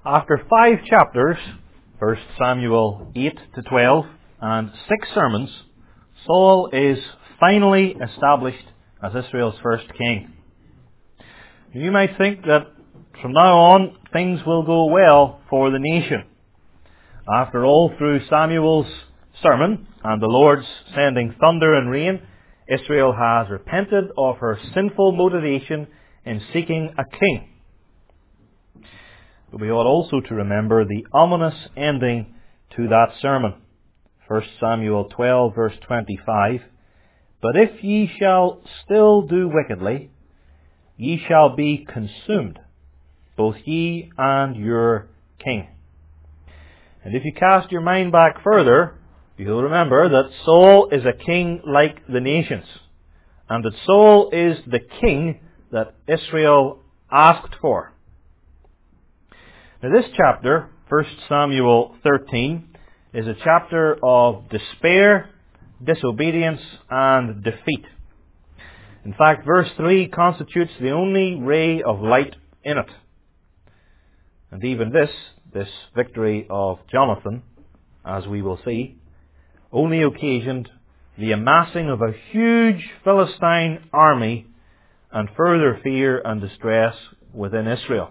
After 5 chapters, 1 Samuel 8 to 12, and 6 sermons, Saul is finally established as Israel's first king. You might think that from now on things will go well for the nation. After all, through Samuel's sermon and the Lord's sending thunder and rain, Israel has repented of her sinful motivation in seeking a king. But we ought also to remember the ominous ending to that sermon. 1 Samuel 12 verse 25. But if ye shall still do wickedly, ye shall be consumed, both ye and your king. And if you cast your mind back further, you'll remember that Saul is a king like the nations, and that Saul is the king that Israel asked for. Now this chapter, 1 Samuel 13, is a chapter of despair, disobedience, and defeat. In fact, verse 3 constitutes the only ray of light in it. And even this victory of Jonathan, as we will see, only occasioned the amassing of a huge Philistine army and further fear and distress within Israel.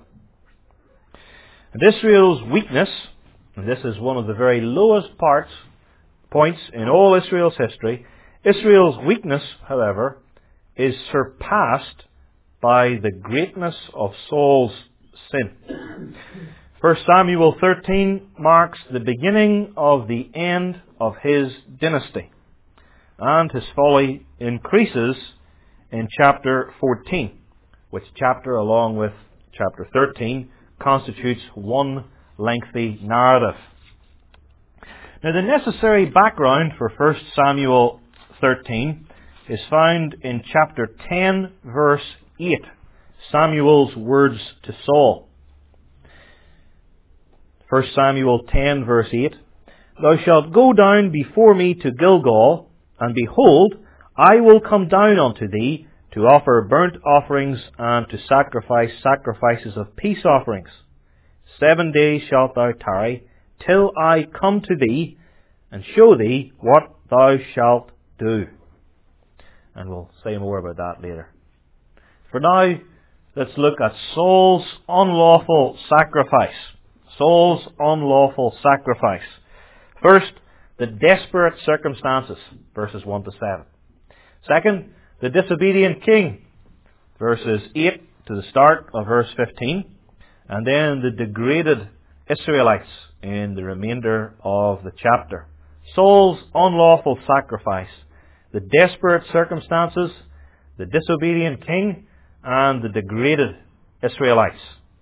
And Israel's weakness, and this is one of the very lowest points in all Israel's history, Israel's weakness, however, is surpassed by the greatness of Saul's sin. 1 Samuel 13 marks the beginning of the end of his dynasty, and his folly increases in chapter 14, which chapter, along with chapter 13, constitutes one lengthy narrative. Now, the necessary background for 1 Samuel 13 is found in chapter 10, verse 8, Samuel's words to Saul. 1 Samuel 10, verse 8, Thou shalt go down before me to Gilgal, and behold, I will come down unto thee to offer burnt offerings and to sacrifice sacrifices of peace offerings. 7 days shalt thou tarry, till I come to thee, and show thee what thou shalt do. And we'll say more about that later. For now, let's look at Saul's unlawful sacrifice. Saul's unlawful sacrifice. First, the desperate circumstances, verses 1 to 7. Second, the disobedient king, verses 8 to the start of verse 15. And then the degraded Israelites in the remainder of the chapter. Saul's unlawful sacrifice, the desperate circumstances, the disobedient king, and the degraded Israelites.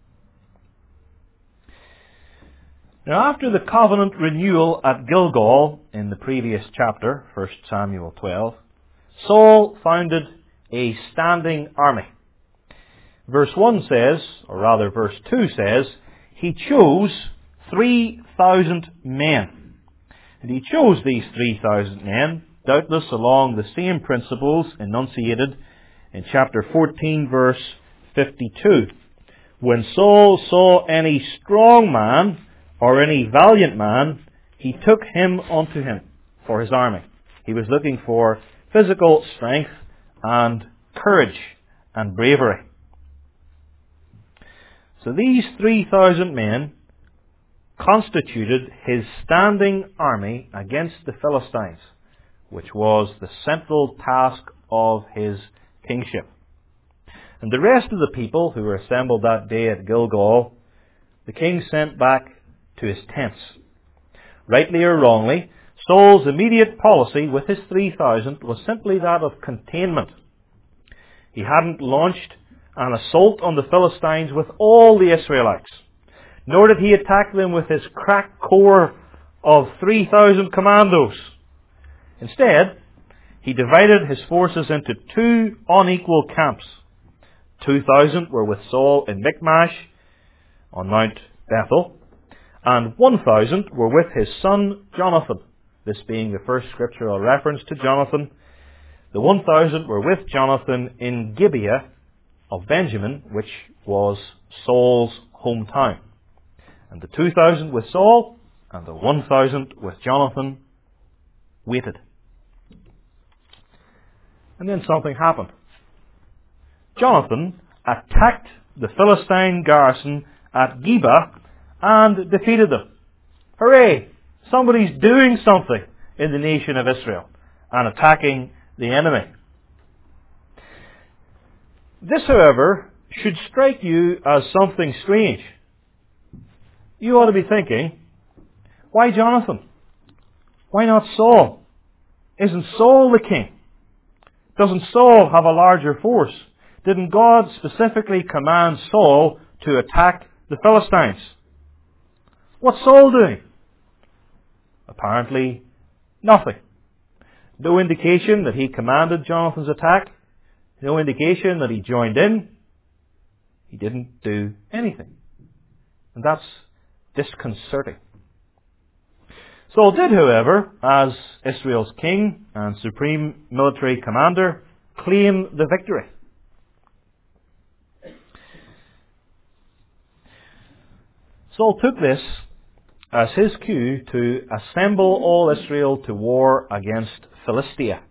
Now, after the covenant renewal at Gilgal in the previous chapter, 1 Samuel 12, Saul founded a standing army. Verse 1 says, or rather verse 2 says, he chose 3,000 men. And he chose these 3,000 men, doubtless along the same principles enunciated in chapter 14, verse 52. When Saul saw any strong man or any valiant man, he took him unto him for his army. He was looking for physical strength and courage and bravery. So these 3,000 men constituted his standing army against the Philistines, which was the central task of his kingship. And the rest of the people who were assembled that day at Gilgal, the king sent back to his tents. Rightly or wrongly, Saul's immediate policy with his 3,000 was simply that of containment. He hadn't launched an assault on the Philistines with all the Israelites, nor did he attack them with his crack corps of 3,000 commandos. Instead, he divided his forces into 2 unequal camps. 2,000 were with Saul in Michmash on Mount Bethel, and 1,000 were with his son Jonathan, this being the first scriptural reference to Jonathan. The 1,000 were with Jonathan in Gibeah of Benjamin, which was Saul's hometown. And the 2,000 with Saul and the 1,000 with Jonathan waited. And then something happened. Jonathan attacked the Philistine garrison at Geba and defeated them. Hooray! Somebody's doing something in the nation of Israel and attacking the enemy. This, however, should strike you as something strange. You ought to be thinking, why Jonathan? Why not Saul? Isn't Saul the king? Doesn't Saul have a larger force? Didn't God specifically command Saul to attack the Philistines? What's Saul doing? Apparently nothing. No indication that he commanded Jonathan's attack. No indication that he joined in. He didn't do anything. And that's disconcerting. Saul did, however, as Israel's king and supreme military commander, claim the victory. Saul took this as his cue to assemble all Israel to war against Philistia.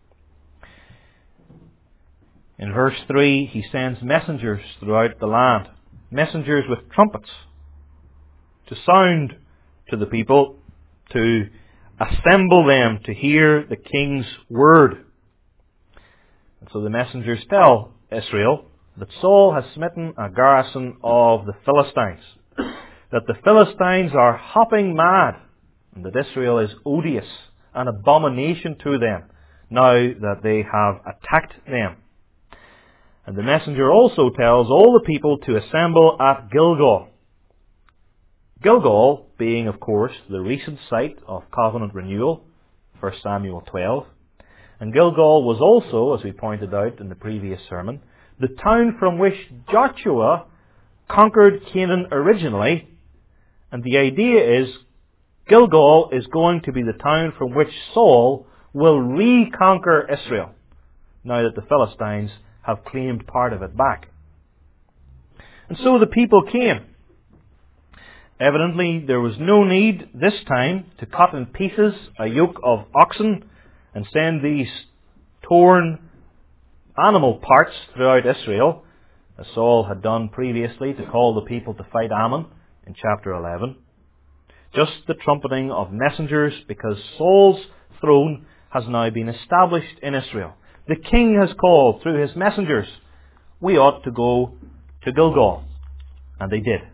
In verse 3, he sends messengers throughout the land, messengers with trumpets, to sound to the people, to assemble them to hear the king's word. And so the messengers tell Israel that Saul has smitten a garrison of the Philistines, that the Philistines are hopping mad, and that Israel is odious, an abomination to them, now that they have attacked them. And the messenger also tells all the people to assemble at Gilgal. Gilgal being, of course, the recent site of covenant renewal, 1 Samuel 12. And Gilgal was also, as we pointed out in the previous sermon, the town from which Joshua conquered Canaan originally. And the idea is Gilgal is going to be the town from which Saul will reconquer Israel, now that the Philistines have claimed part of it back. And so the people came. Evidently, there was no need this time to cut in pieces a yoke of oxen and send these torn animal parts throughout Israel, as Saul had done previously to call the people to fight Ammon in chapter 11. Just the trumpeting of messengers, because Saul's throne has now been established in Israel. The king has called through his messengers, we ought to go to Gilgal. And they did.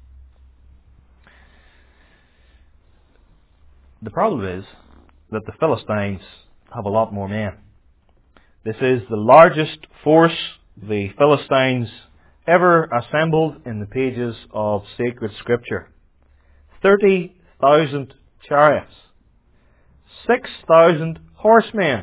The problem is that the Philistines have a lot more men. This is the largest force the Philistines ever assembled in the pages of sacred scripture. 30,000 chariots, 6,000 horsemen.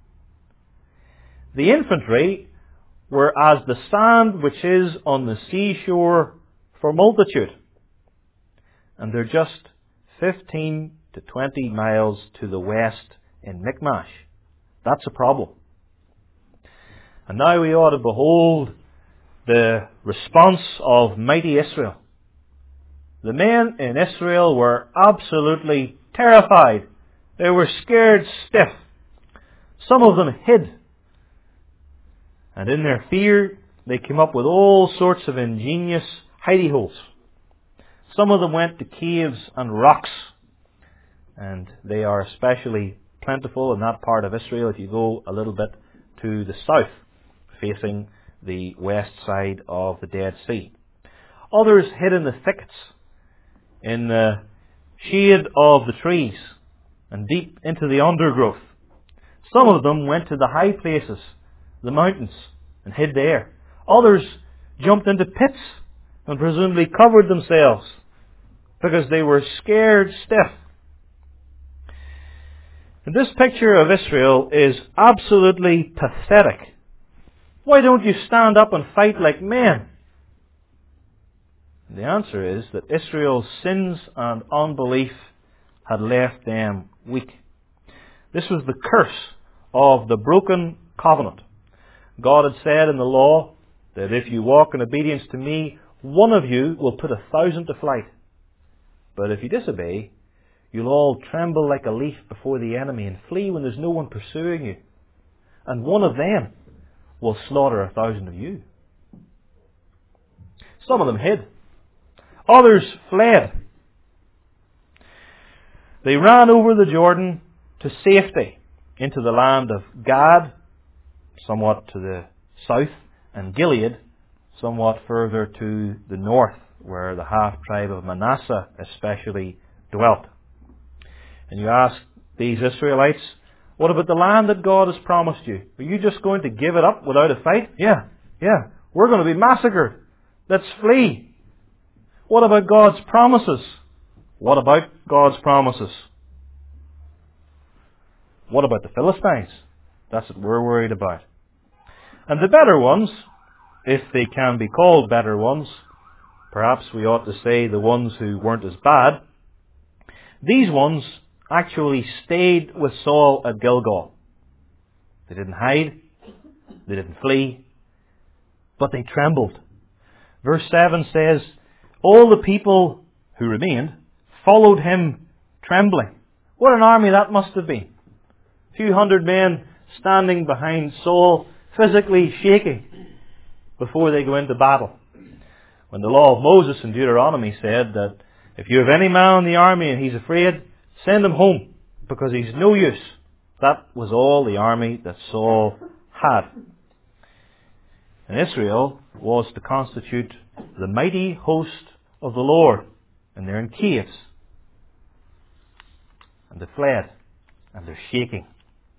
The infantry were as the sand which is on the seashore for multitude. And they're just 15 to 20 miles to the west in Michmash. That's a problem. And now we ought to behold the response of mighty Israel. The men in Israel were absolutely terrified. They were scared stiff. Some of them hid. And in their fear, they came up with all sorts of ingenious hidey holes. Some of them went to caves and rocks. And they are especially plentiful in that part of Israel if you go a little bit to the south, facing the west side of the Dead Sea. Others hid in the thickets, in the shade of the trees, and deep into the undergrowth. Some of them went to the high places, the mountains, and hid there. Others jumped into pits and presumably covered themselves because they were scared stiff. And this picture of Israel is absolutely pathetic. Why don't you stand up and fight like men? The answer is that Israel's sins and unbelief had left them weak. This was the curse of the broken covenant. God had said in the law that if you walk in obedience to me, one of you will put 1,000 to flight. But if you disobey, you'll all tremble like a leaf before the enemy and flee when there's no one pursuing you. And one of them will slaughter 1,000 of you. Some of them hid. Others fled. They ran over the Jordan to safety into the land of Gad, somewhat to the south, and Gilead, somewhat further to the north, where the half-tribe of Manasseh especially dwelt. And you ask these Israelites, what about the land that God has promised you? Are you just going to give it up without a fight? Yeah, we're going to be massacred. Let's flee. What about God's promises? What about God's promises? What about the Philistines? That's what we're worried about. And the better ones, if they can be called better ones, perhaps we ought to say the ones who weren't as bad, these ones actually stayed with Saul at Gilgal. They didn't hide, they didn't flee, but they trembled. Verse 7 says, all the people who remained followed him trembling. What an army that must have been. A few hundred men standing behind Saul, physically shaking before they go into battle. When the law of Moses in Deuteronomy said that if you have any man in the army and he's afraid, send him home, because he's no use. That was all the army that Saul had. And Israel was to constitute the mighty host of the Lord. And they're in caves. And they fled. And they're shaking.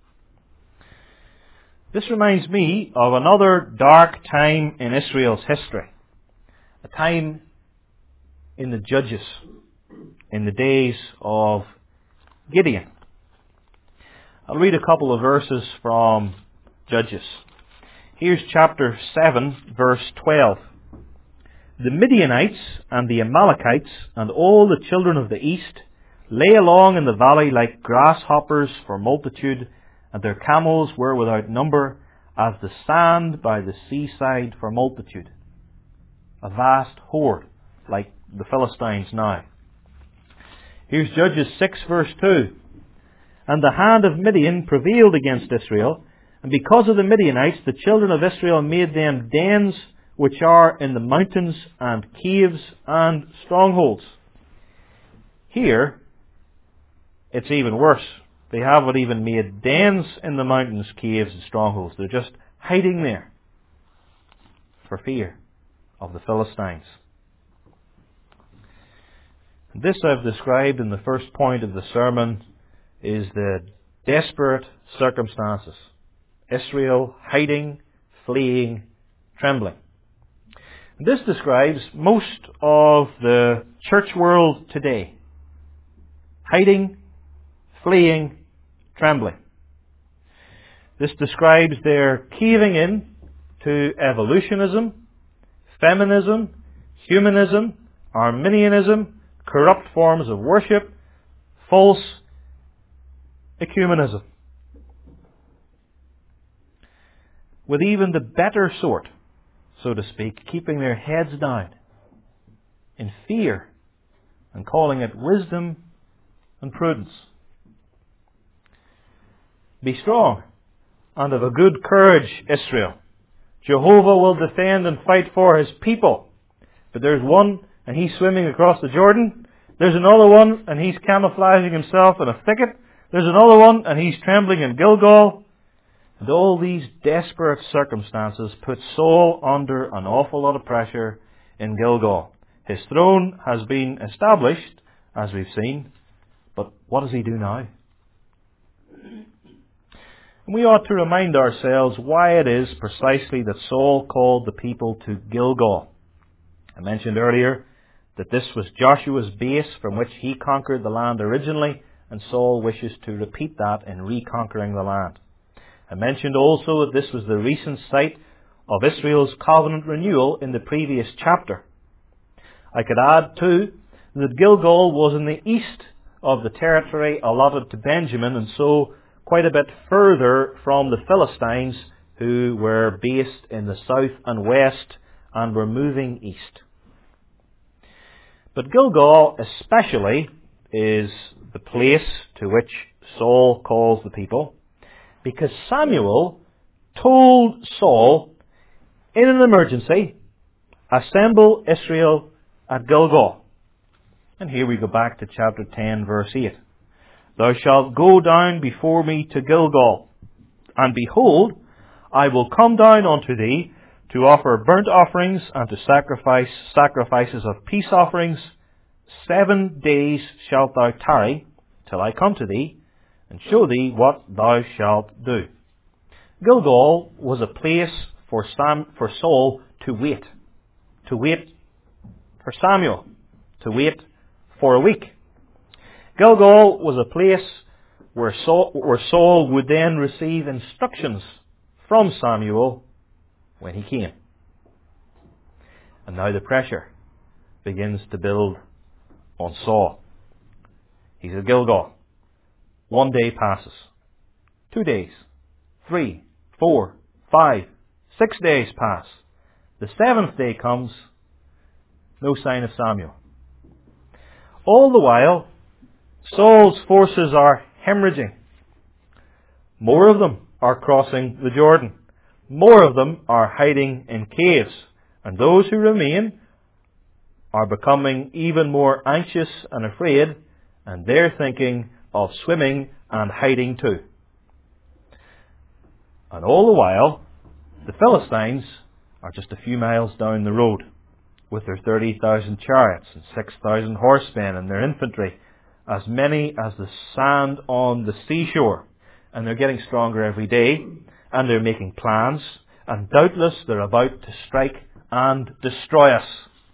This reminds me of another dark time in Israel's history. A time in the Judges, in the days of Gideon. I'll read a couple of verses from Judges. Here's chapter 7, verse 12. The Midianites and the Amalekites and all the children of the east lay along in the valley like grasshoppers for multitude, and their camels were without number, as the sand by the seaside for multitude. A vast horde, like the Philistines now. Here's Judges 6, verse 2. And the hand of Midian prevailed against Israel, and because of the Midianites, the children of Israel made them dens which are in the mountains, and caves, and strongholds. Here, it's even worse. They haven't even made dens in the mountains, caves, and strongholds. They're just hiding there for fear of the Philistines. This I've described in the first point of the sermon is the desperate circumstances. Israel hiding, fleeing, trembling. This describes most of the church world today. Hiding, fleeing, trembling. This describes their caving in to evolutionism, feminism, humanism, Arminianism, corrupt forms of worship, false ecumenism. With even the better sort, so to speak, keeping their heads down in fear and calling it wisdom and prudence. Be strong and of a good courage, Israel. Jehovah will defend and fight for his people. But there's one and he's swimming across the Jordan. There's another one and he's camouflaging himself in a thicket. There's another one and he's trembling in Gilgal. And all these desperate circumstances put Saul under an awful lot of pressure in Gilgal. His throne has been established, as we've seen, but what does he do now? And we ought to remind ourselves why it is precisely that Saul called the people to Gilgal. I mentioned earlier that this was Joshua's base from which he conquered the land originally, and Saul wishes to repeat that in reconquering the land. I mentioned also that this was the recent site of Israel's covenant renewal in the previous chapter. I could add too that Gilgal was in the east of the territory allotted to Benjamin, and so quite a bit further from the Philistines, who were based in the south and west and were moving east. But Gilgal especially is the place to which Saul calls the people, because Samuel told Saul, in an emergency, assemble Israel at Gilgal. And here we go back to chapter 10, verse 8. Thou shalt go down before me to Gilgal, and behold, I will come down unto thee to offer burnt offerings and to sacrifice sacrifices of peace offerings. 7 days shalt thou tarry till I come to thee, and show thee what thou shalt do. Gilgal was a place for Saul to wait for Samuel, to wait for a week. Gilgal was a place where Saul would then receive instructions from Samuel when he came. And now the pressure begins to build on Saul. He's at Gilgal. 1 day passes. 2 days. 3, 4, 5, 6 days pass. The 7th day comes. No sign of Samuel. All the while, Saul's forces are hemorrhaging. More of them are crossing the Jordan. More of them are hiding in caves. And those who remain are becoming even more anxious and afraid, and they're thinking of swimming and hiding too. And all the while, the Philistines are just a few miles down the road with their 30,000 chariots and 6,000 horsemen and their infantry, as many as the sand on the seashore. And they're getting stronger every day, and they're making plans, and doubtless they're about to strike and destroy us.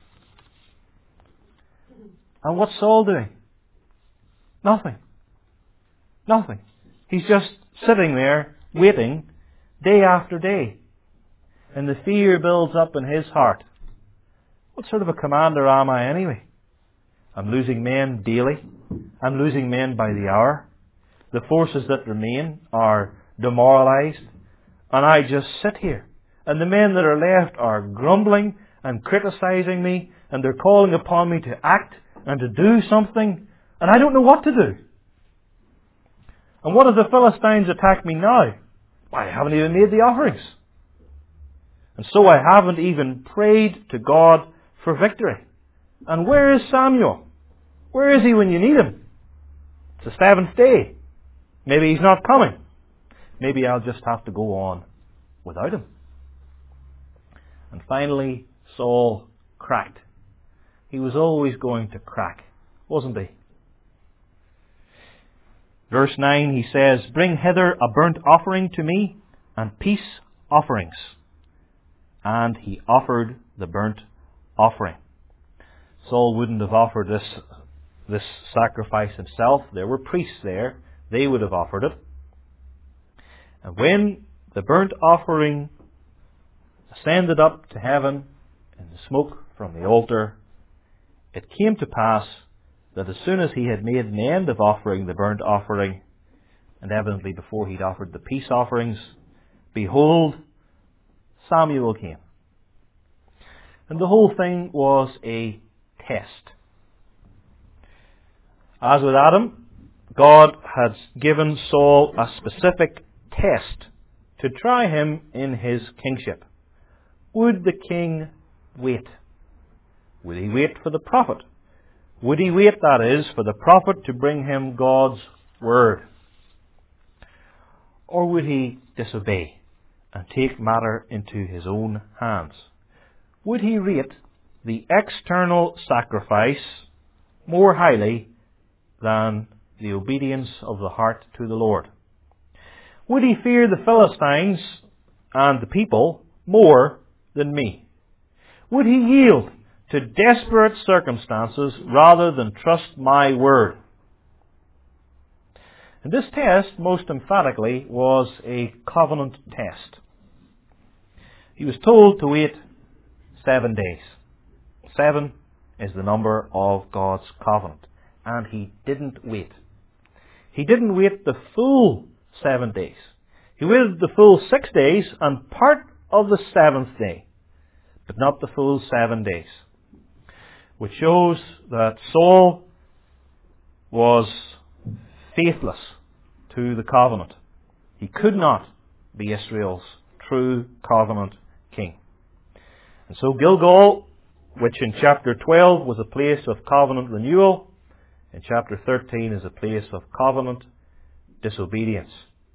And what's Saul doing? Nothing. Nothing. He's just sitting there, waiting, day after day. And the fear builds up in his heart. What sort of a commander am I anyway? I'm losing men daily. I'm losing men by the hour. The forces that remain are demoralized. And I just sit here. And the men that are left are grumbling and criticizing me. And they're calling upon me to act and to do something. And I don't know what to do. And what if the Philistines attack me now? I haven't even made the offerings. And so I haven't even prayed to God for victory. And where is Samuel? Where is he when you need him? It's the 7th day. Maybe he's not coming. Maybe I'll just have to go on without him. And finally, Saul cracked. He was always going to crack, wasn't he? Verse 9, he says, Bring hither a burnt offering to me, and peace offerings. And he offered the burnt offering. Saul wouldn't have offered this sacrifice himself. There were priests there. They would have offered it. And when the burnt offering ascended up to heaven in the smoke from the altar, it came to pass that as soon as he had made an end of offering the burnt offering, and evidently before he'd offered the peace offerings, behold, Samuel came. And the whole thing was a test. As with Adam, God had given Saul a specific test to try him in his kingship. Would the king wait? Would he wait for the prophet? Would he wait, that is, for the prophet to bring him God's word? Or would he disobey and take matter into his own hands? Would he rate the external sacrifice more highly than the obedience of the heart to the Lord? Would he fear the Philistines and the people more than me? Would he yield to desperate circumstances rather than trust my word? And this test, most emphatically, was a covenant test. He was told to wait 7 days. 7 is the number of God's covenant. And he didn't wait. He didn't wait the full 7 days. He waited the full 6 days and part of the 7th day, but not the full 7 days. which shows that Saul was faithless to the covenant. He could not be Israel's true covenant king. And so Gilgal, which in chapter 12 was a place of covenant renewal, in chapter 13 is a place of covenant disobedience.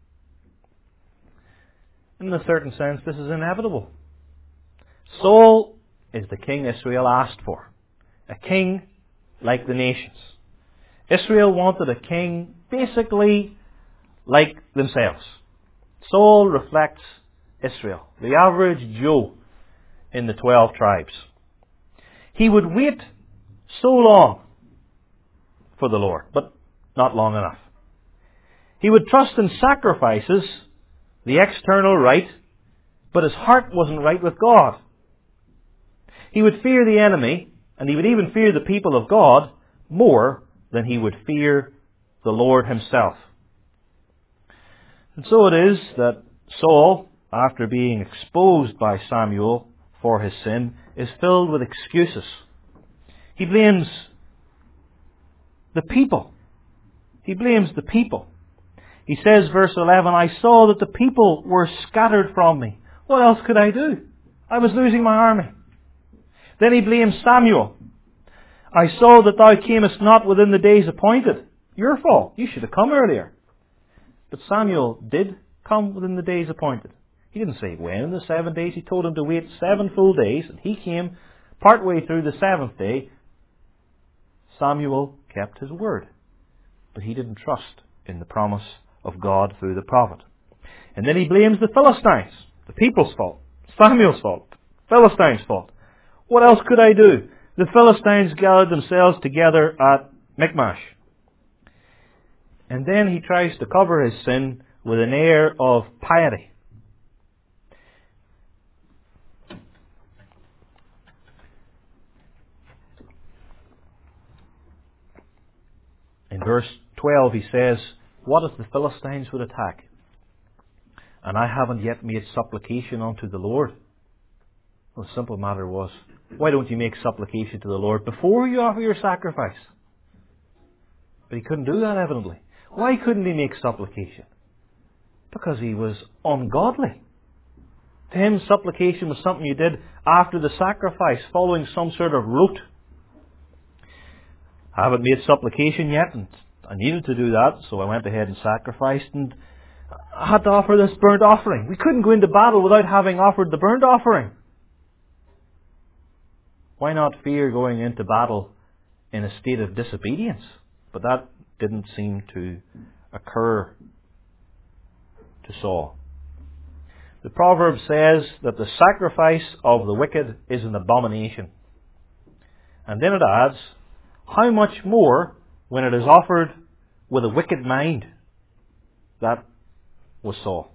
In a certain sense, this is inevitable. Saul is the king Israel asked for. A king like the nations. Israel wanted a king basically like themselves. Saul reflects Israel, the average Joe in the 12 tribes. He would wait so long for the Lord, but not long enough. He would trust in sacrifices, the external right, but his heart wasn't right with God. He would fear the enemy, and he would even fear the people of God more than he would fear the Lord himself. And so it is that Saul, after being exposed by Samuel for his sin, is filled with excuses. He blames the people. He blames the people. He says, verse 11, I saw that the people were scattered from me. What else could I do? I was losing my army. Then he blames Samuel. I saw that thou camest not within the days appointed. Your fault. You should have come earlier. But Samuel did come within the days appointed. He didn't say when in the 7 days. He told him to wait 7 full days, and he came partway through the 7th day. Samuel kept his word, but he didn't trust in the promise of God through the prophet. And then he blames the Philistines. The people's fault. Samuel's fault. Philistines' fault. What else could I do? The Philistines gathered themselves together at Michmash. And then he tries to cover his sin with an air of piety. In verse 12 he says, what if the Philistines would attack? And I haven't yet made supplication unto the Lord. Well, the simple matter was, why don't you make supplication to the Lord before you offer your sacrifice? But he couldn't do that, evidently. Why couldn't he make supplication? Because he was ungodly. To him, supplication was something you did after the sacrifice, following some sort of route. I haven't made supplication yet, and I needed to do that, so I went ahead and sacrificed, and I had to offer this burnt offering. We couldn't go into battle without having offered the burnt offering. Why not fear going into battle in a state of disobedience? But that didn't seem to occur to Saul. The proverb says that the sacrifice of the wicked is an abomination. And then it adds, how much more when it is offered with a wicked mind? That was Saul.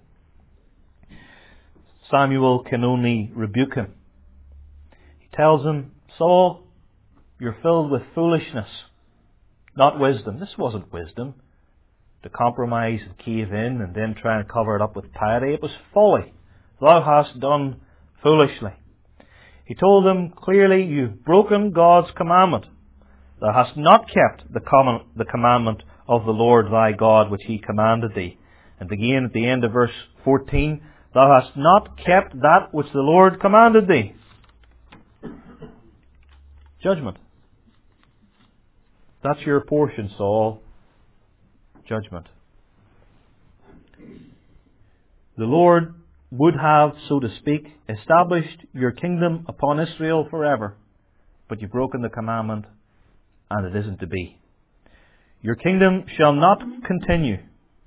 Samuel can only rebuke him. He tells him, Saul, you're filled with foolishness, not wisdom. This wasn't wisdom, to compromise and cave in and then try and cover it up with piety. It was folly. Thou hast done foolishly. He told him clearly, you've broken God's commandment. Thou hast not kept the commandment of the Lord thy God which he commanded thee. And again at the end of verse 14, thou hast not kept that which the Lord commanded thee. Judgment. That's your portion, Saul. Judgment. The Lord would have, so to speak, established your kingdom upon Israel forever, but you've broken the commandment, and it isn't to be. Your kingdom shall not continue.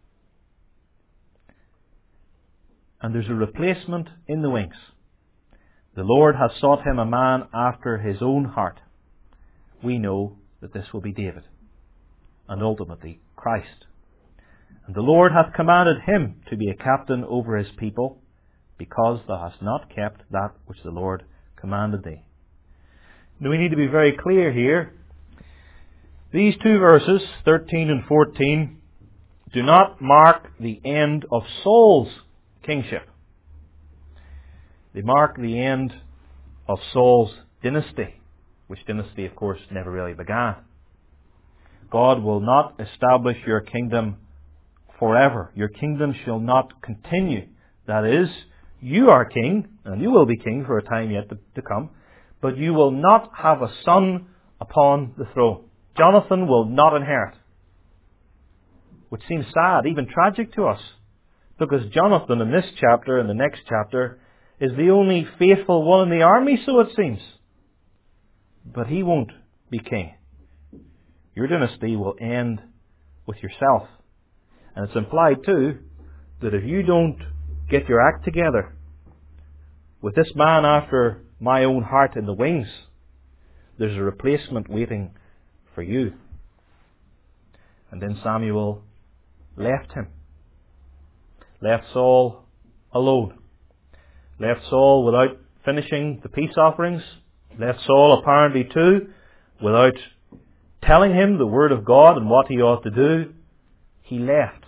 And there's a replacement in the wings. The Lord hath sought him a man after his own heart. We know that this will be David, and ultimately Christ. And the Lord hath commanded him to be a captain over his people, because thou hast not kept that which the Lord commanded thee. Now we need to be very clear here. These two verses, 13 and 14, do not mark the end of Saul's kingship. They mark the end of Saul's dynasty. which dynasty, of course, never really began. God will not establish your kingdom forever. Your kingdom shall not continue. That is, you are king, and you will be king for a time yet to come, but you will not have a son upon the throne. Jonathan will not inherit. Which seems sad, even tragic to us, because Jonathan in this chapter and the next chapter is the only faithful one in the army, so it seems. But he won't be king. Your dynasty will end with yourself. And it's implied too that if you don't get your act together with this man after my own heart in the wings, there's a replacement waiting for you. And then Samuel left him. Left Saul alone. Left Saul without finishing the peace offerings. Left Saul apparently too without telling him the word of God and what he ought to do. He left.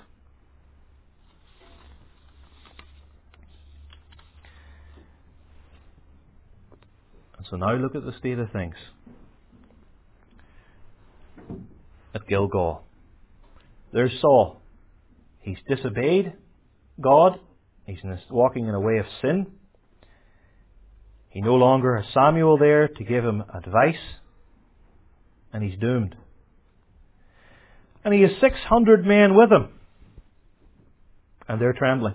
And so now look at the state of things at Gilgal. There's Saul. He's disobeyed God. He's walking in a way of sin. He no longer has Samuel there to give him advice. And he's doomed. And he has 600 men with him. And they're trembling.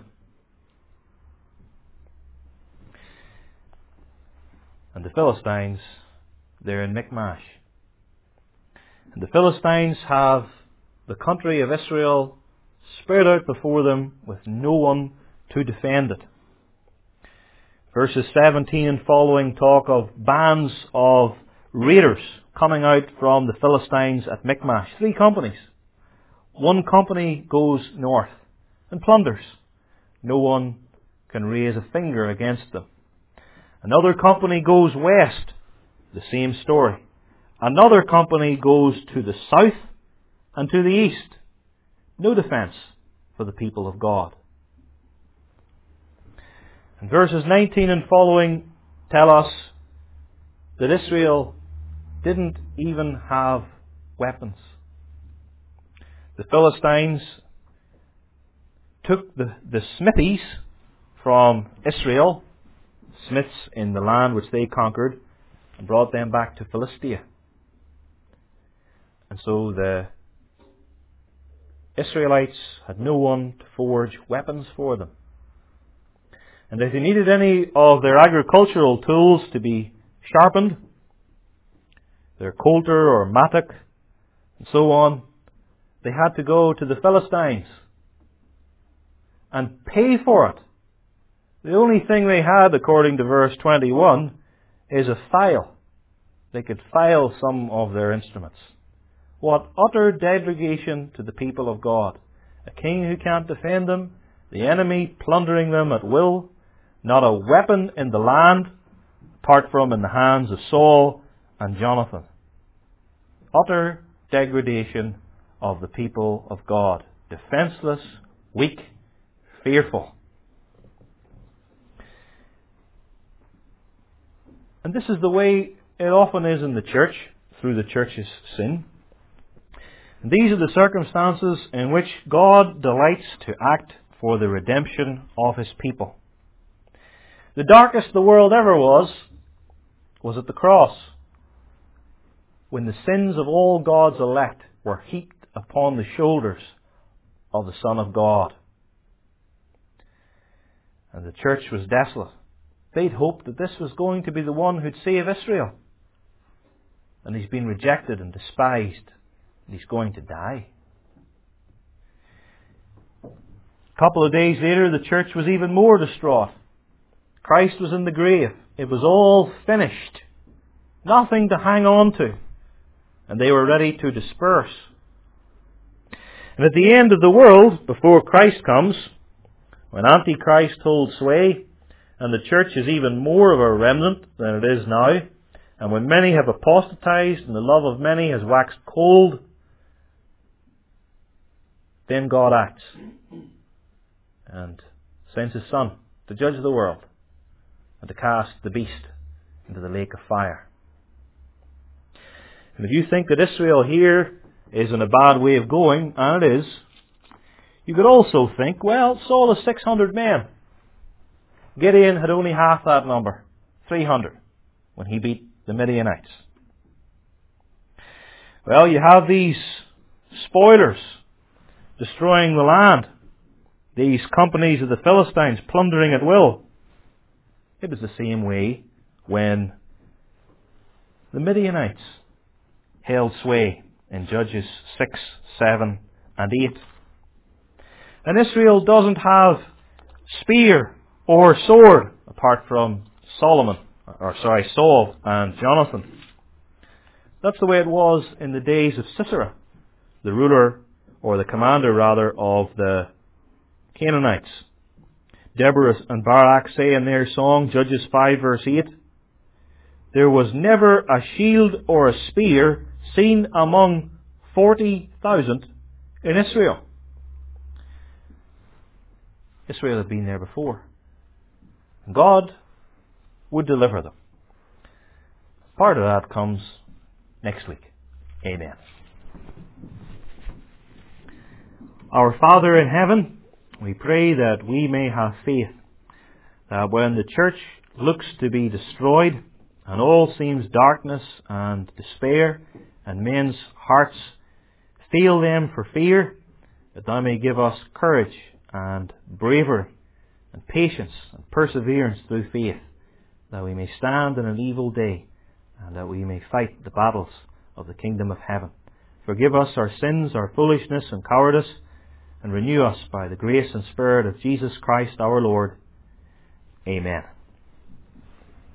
And the Philistines, they're in Michmash. And the Philistines have the country of Israel spread out before them with no one to defend it. Verses 17 and following talk of bands of raiders coming out from the Philistines at Michmash. 3 companies. One company goes north and plunders. No one can raise a finger against them. Another company goes west. The same story. Another company goes to the south and to the east. No defence for the people of God. And verses 19 and following tell us that Israel didn't even have weapons. The Philistines took the smithies from Israel, smiths in the land which they conquered, and brought them back to Philistia. And so the Israelites had no one to forge weapons for them. And if they needed any of their agricultural tools to be sharpened, their coulter or mattock, and so on, they had to go to the Philistines and pay for it. The only thing they had, according to verse 21, is a file. They could file some of their instruments. What utter degradation to the people of God. A king who can't defend them, the enemy plundering them at will, not a weapon in the land, apart from in the hands of Saul and Jonathan. Utter degradation of the people of God. Defenseless, weak, fearful. And this is the way it often is in the church, through the church's sin. And these are the circumstances in which God delights to act for the redemption of His people. The darkest the world ever was at the cross, when the sins of all God's elect were heaped upon the shoulders of the Son of God. And the church was desolate. They'd hoped that this was going to be the one who'd save Israel. And he's been rejected and despised. And he's going to die. A couple of days later, the church was even more distraught. Christ was in the grave. It was all finished. Nothing to hang on to. And they were ready to disperse. And at the end of the world, before Christ comes, when Antichrist holds sway, and the church is even more of a remnant than it is now, and when many have apostatized and the love of many has waxed cold, then God acts and sends His Son to judge the world and to cast the beast into the lake of fire. And if you think that Israel here is in a bad way of going, and it is, you could also think, well, Saul has 600 men. Gideon had only half that number, 300, when he beat the Midianites. Well, you have these spoilers destroying the land, these companies of the Philistines plundering at will. It was the same way when the Midianites held sway in Judges 6, 7, and 8. And Israel doesn't have spear or sword apart from Saul and Jonathan. That's the way it was in the days of Sisera, the ruler, or the commander rather, of the Canaanites. Deborah and Barak say in their song, Judges 5 verse 8, there was never a shield or a spear seen among 40,000 in Israel. Israel had been there before. God would deliver them. Part of that comes next week. Amen. Our Father in heaven, we pray that we may have faith that when the church looks to be destroyed and all seems darkness and despair and men's hearts feel them for fear, that Thou may give us courage and bravery and patience and perseverance through faith, that we may stand in an evil day and that we may fight the battles of the kingdom of heaven. Forgive us our sins, our foolishness and cowardice, and renew us by the grace and Spirit of Jesus Christ our Lord. Amen.